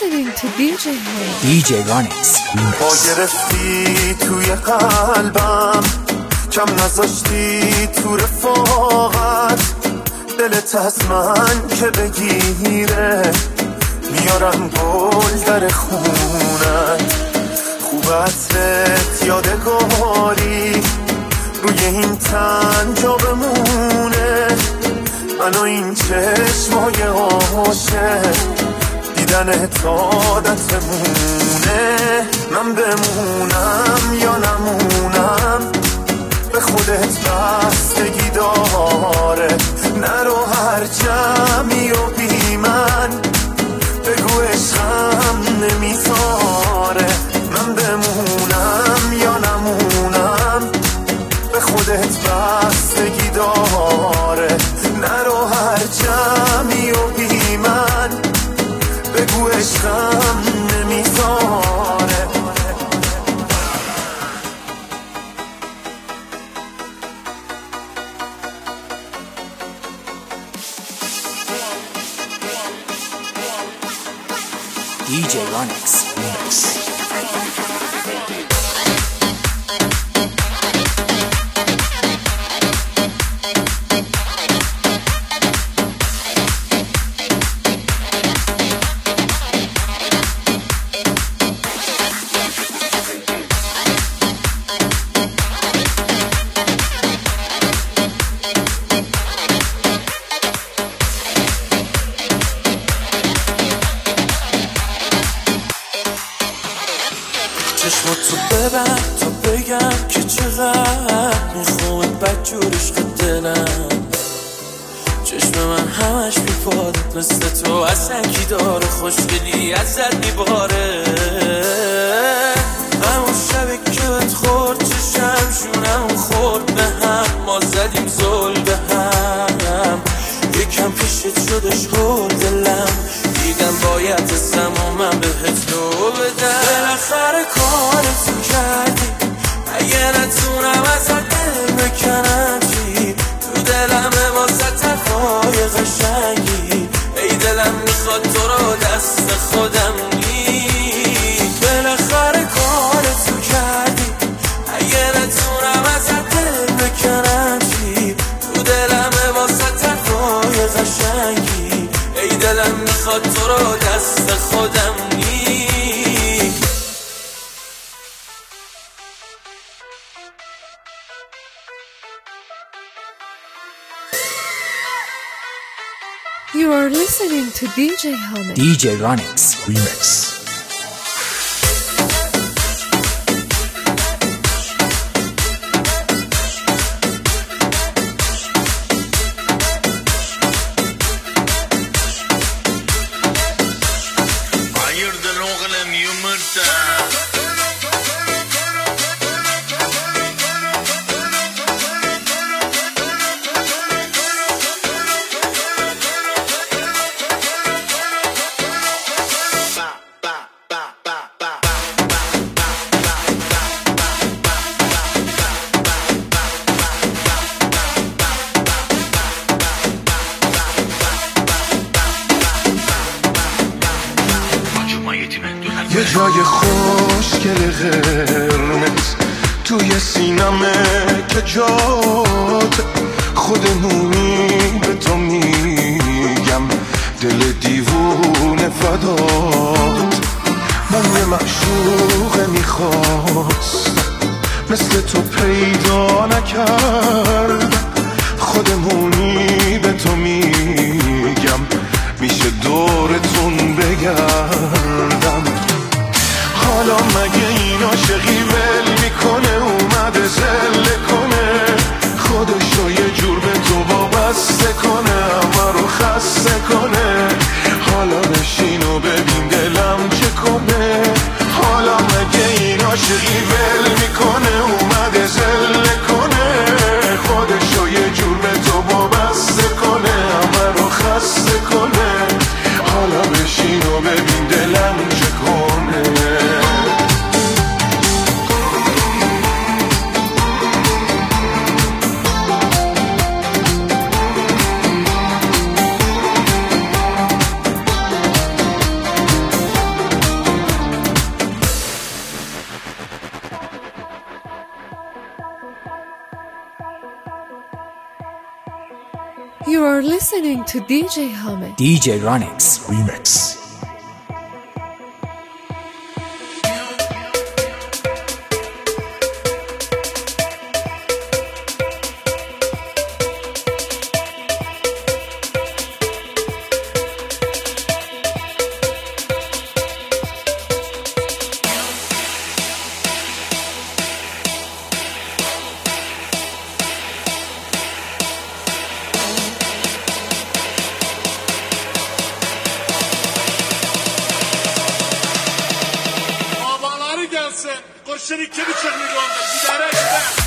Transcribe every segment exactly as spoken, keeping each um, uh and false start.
listening to دی جی Honix. دی جی Honix. با گرفتی توی قلبم، کم نذاشتی تو رفاقت، دلت از من که بگیره میارم گل در خونت. خوب عطرت یادگاری روی این تن جا بمونه، من و این چشمای عاشق دیدن عادتمونه. من بمونم یا نمونم به خودت بستگی داره، نرو هر جمعی و بی من بگو عشقم نمیذاره. من بمونم یا نمونم به خودت بستگی داره، نرو هر جمعی و بی من بگو عشقم نمیذاره. دی جی Honix. چشماتو ببند تا بگم که چقدر میخوام بدجور عشق دلم. چشم من همش میپاده مثل تو، اصلا کی داره خوشگلی ازت میباره. همون شبی که بهت خورد چشم شونم خورد به هم، ما زدیم زل به هم. یکم پیشت شدش هول دلم، دیدم باید اسم و من بهت لو بدم. بالاخره کارتو کردی، اگه نتونم ازت دل بکنم چی؟ تو دلم واسه طرفای قشنگی، ای دلم میخواد تو رو دست خودم نی. بالاخره کارتو کردی، اگه نتونم ازت دل بکنم چی؟ تو دلم واسه طرفای قشنگی، ای دلم میخواد تو رو دست خودم نی. You are listening to دی جی Honix. دی جی Honix Remix. یه جای خوشگل قرمز توی سینمه که جات خودمونی به تو میگم، دل دیوونه فدات. من یه معشوق میخواستم مثل تو پیدا نکردم، خودمونی به تو میگم میشه دورتون بگردم. حالا مگه این عاشقی ول میکنه اومده زله کنه، خودشو یه جور به تو وابسته کنه، همه رو خسته کنه. حالا بشین و ببین دلم چه کنه. حالا مگه این عاشقی ول میکنه اومده زله کنه، خودشو یه جور به تو وابسته کنه، همه رو خسته کنه. حالا بشین و ببین دلم چه کنه. You are listening to D J Hamid. D J Ronix Remix. Kurşun iki buçuk milyondur. Giderek de.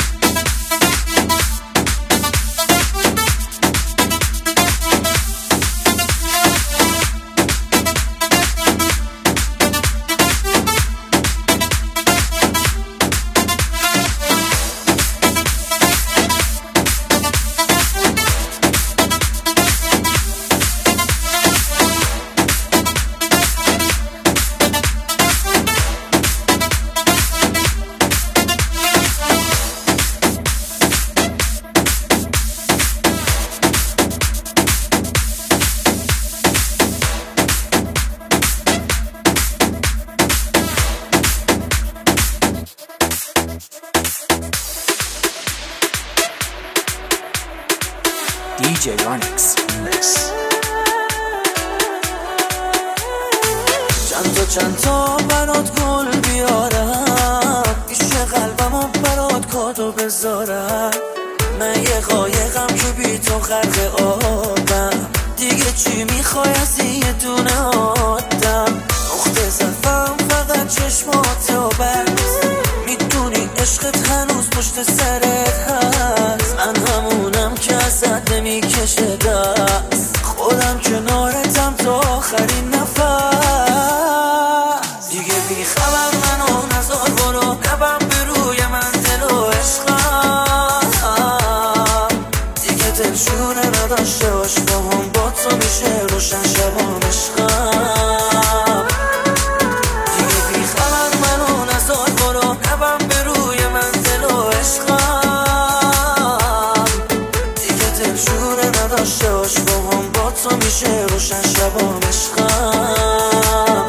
D J Ronix Remix. چند تا چند تا برات گل بیارم، پیش قلبمو برات کادو بذارم. من یه قایقم که بی تو غرق آبم، دیگه چی میخوای از یه دونه آدم؟ نقطه ضعفم فقط چشمات و بس، میدونی عشقت هنوز پشت سرت هست. من همونم که ازت نمیکشه دست، خودم کنارتم تا آخرین نفس. دیگه بی خبر منو نزار برو، نبم به روی من دل و عشقم. دیگه دلشونه نداشته باش با هم، با تو میشه روشن شبام عشقم. دیگه بی خبر منو نزار برو، نبم به روی من دل و عشقم. دیگه دلشونه نداشته باش با هم، با تو میشه روشن شبام عشقم.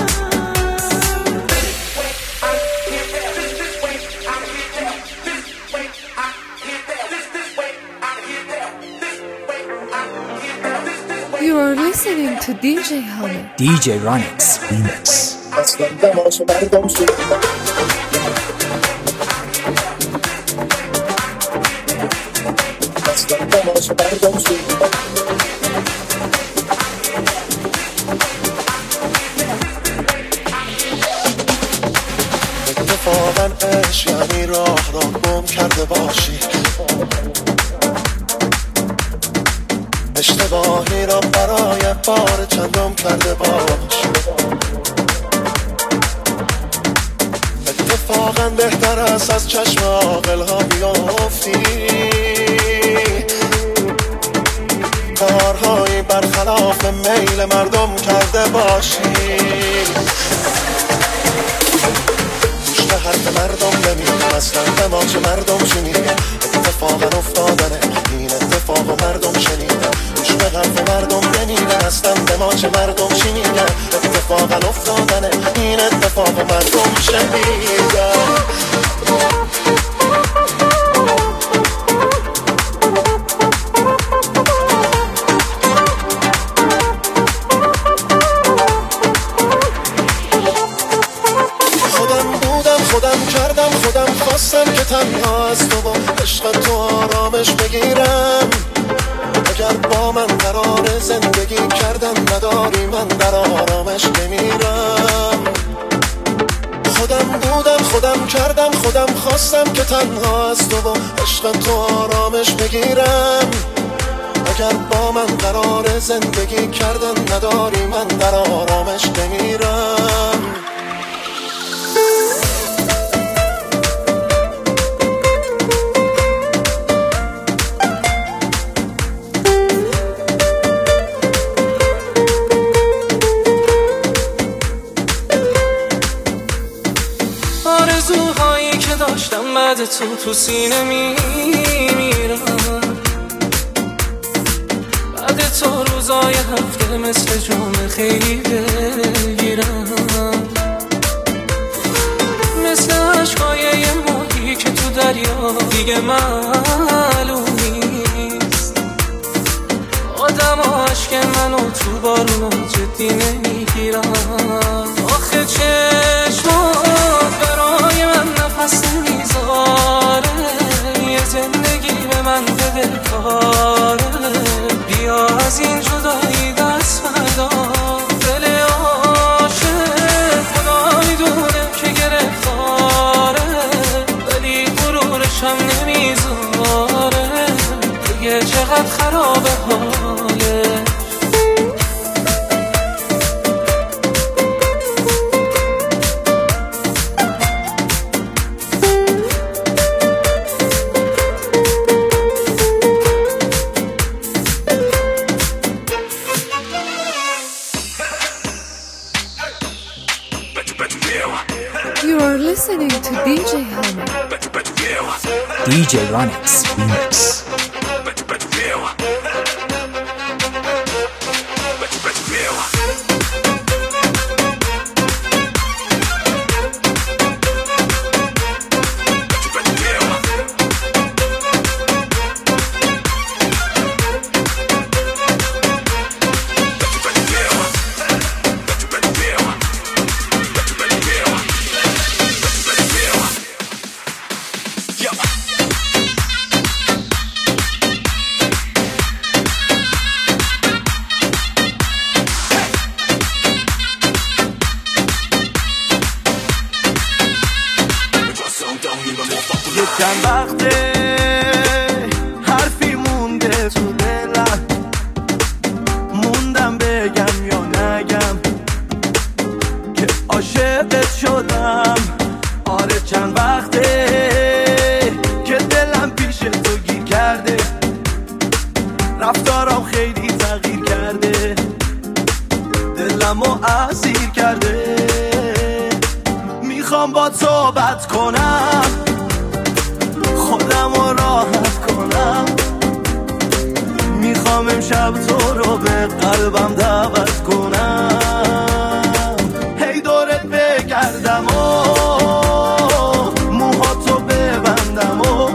You are listening to D J Hamid. D J Ronix Remix. اتفاقا عشق یعنی راه را گم کرده باشی، اشتباهی را برای بار چندم کرده باش. اتفاقا بهتر است از چشم عاقل ها بیافتی، کارهایی برخلاف میل مردم کرده باشی. گوش به حرف مردم نمیدیم، اصلا به ما چه مردم شنیدیم. اتفاقا افتادنه این اتفاق و مردم شنیدن، گوش به حرف مردم نمیدن، اصلا به ما چه مردم شنیدن. اتفاقا افتادنه این اتفاق و مردم شنیدن. خودم کردم خودم خواستم که تنها از تو با عشق تو آرامش بگیرم. اگر با من قرار زندگی کردن نداری، من در آرامش بمیرم. خودم بودم خودم کردم خودم خواستم که تنها از تو با عشق تو آرامش بگیرم. اگر با من قرار زندگی کردن نداری، من در آرامش بمیرم. آرزوهایی که داشتم بعد تو تو سینه میمیرم. تو روزای هفته مثل جمعه خیلی دلگیرم، مثل عشقای یه ماهی که تو دریا دیگه معلوم نیست. آدم ها عشق منو تو بارونو جدی نمیگیرم. آخه چشمات برای من نفس نمیذاره، یه زندگی به من بده کاره. بیا از این جدایی دست فردا، دل عاشق خدا میدونه که گرفتاره، ولی غرورشم نمیذاره دیگه چقدر خرابه حاله. You are listening to D J Hammer. D J Ronix Remix. چند وقته حرفی مونده تو دلم، موندم بگم یا نگم که عاشقت شدم. آره چند وقته که دلم پیش تو گیر کرده، رفتارم خیلی تغییر کرده، دلمو اسیر کرده. میخوام با تو صحبت کنم، خودم رو راحت کنم. میخوام امشب تو رو به قلبم دعوت کنم. هی دورت بگردم و موهاتو ببندم و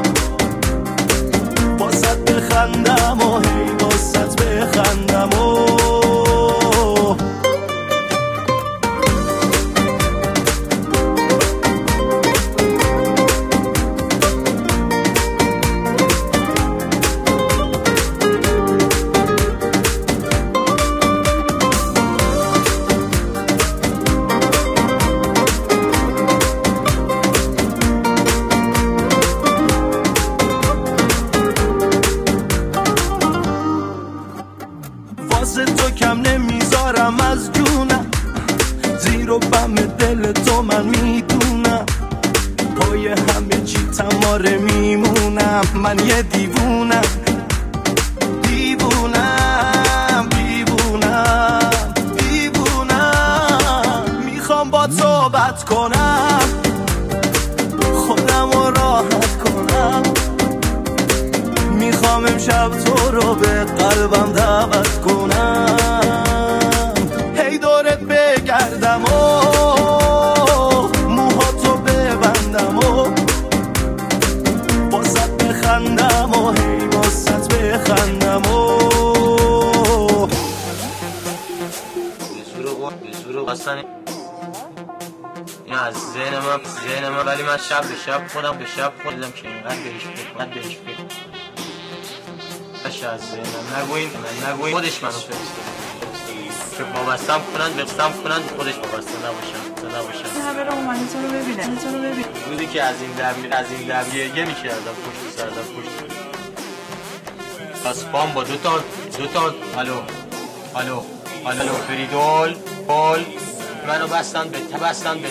باست بخندم و هی باست بخندم و تو کم نمیذارم از جونم، زیر و بم دل تو من میدونم، پای همه چی تماره میمونم. من یه دیوونم دیوونم دیوونم دیوونم. میخوام با صحبت کنم، خودم رو راحت کنم. میخوام امشب تو رو به قلبم دعوت کنم. هی دورت بگردم و موهاتو ببندم و باست بخندم و هی باست بخندم و بزرگ بستن این از ذهن من ذهن من ولی من شب به شب خودم به شب خودم که اینقدر بهش فکر من بهش فکر از ذهنم نگوین من نگوین خودش منو فرستاده که وابستم کنن بستم کنن خودش وابسته نباشن نباشن. همه رو اومدی تو رو ببینه تو رو ببین. روزی که از این در از این در یه میکردم پشت سر پشت پس پام با دو تا دو تا الو الو الو فریدول پول منو بستن به تبستن به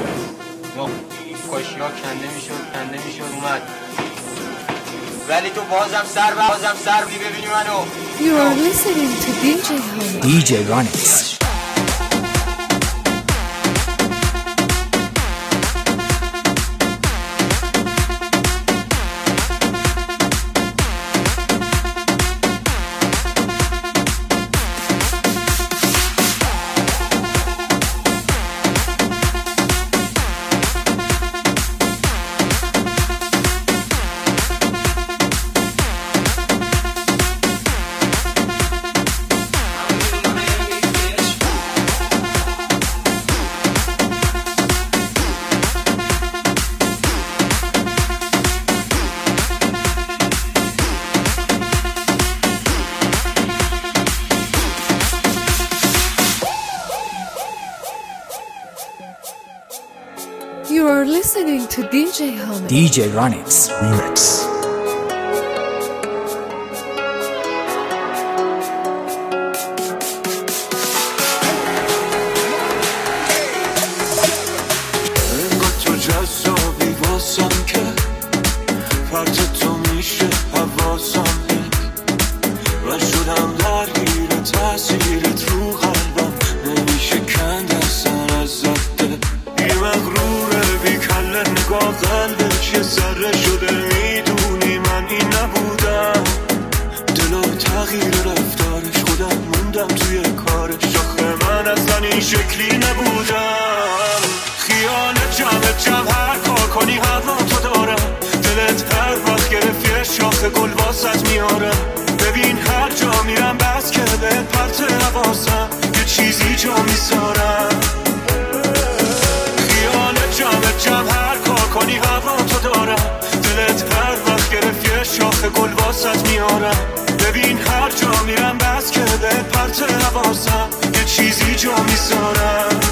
کاشیا کنده میشد کنده میشد اومد ولی تو بازم سر بازم سر بی ببینی منو. You are listening to D J Hammer. D J Ronix. You are listening to D J Honix. D J Honix Remix. شکلی نبودم خیال جمع جمع هر کار کنی هوا تو دارم دلت هر وقت گرفت یه شاخ گل واسط میارم ببین هر جا میرم بس که به پرت حواسم یه چیزی جا میذارم خیال جمع جمع هر کار کنی هوا تو دارم دلت هر وقت گرفت یه شاخ گل واسط میارم ببین هر جا میرم بس که به پرت حواسم یه چیزی جا میذارم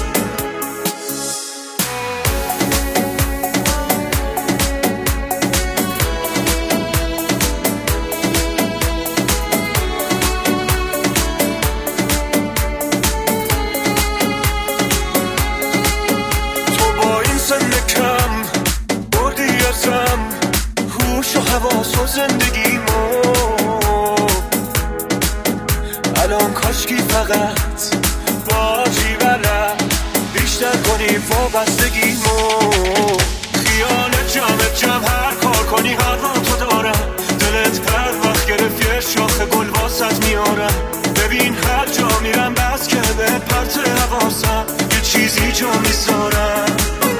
تو با این سن کم بردی ازم هوش و حواس و زندگیمو الان کاشکی فقط باجی بلد بیشتر کنی وابستگیمو خیال جمع جمع هر کار کنی هر وقت تو دارم دلت هر وقت گرفت یه شاخ گل واسط میارم ببین هر جا میرم بس که به پرت حواسم یه چیزی جا میذارم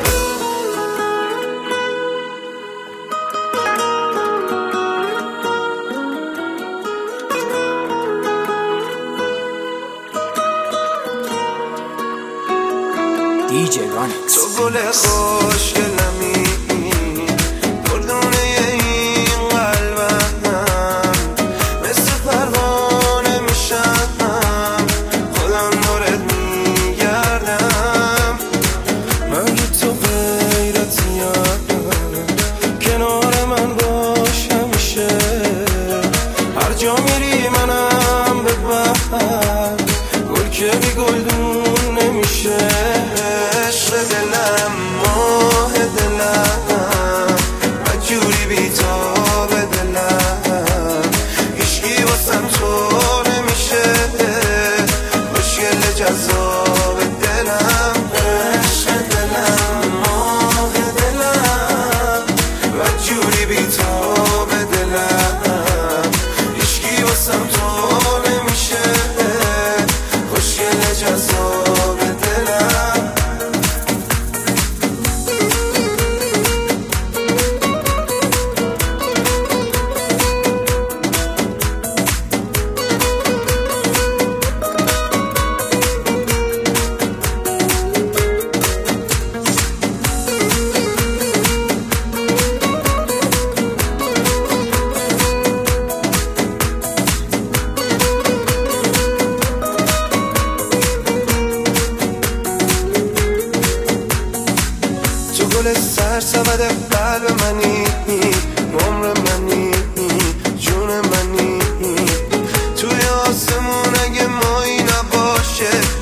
D J Honix. تو گل خوشگلمی دردونه این قلبم مثل پروانه میشم خودم دورت میگردم من تو غیرتی کنار من باش همیشه هر جا میری منم ببر گل که بی گلدون نمیشه دلم ماه دلم و جوری بیتاب دلم هیچکی واسم تو نمیشه مشکل جذاب دلم عشق دلم ماه دلم و جوری بیتاب دلم هیچکی واسم تو نمیشه مشکل جذاب دلم سبد قلب منی عمر منی جون منی توی آسمون اگه مایی نباشه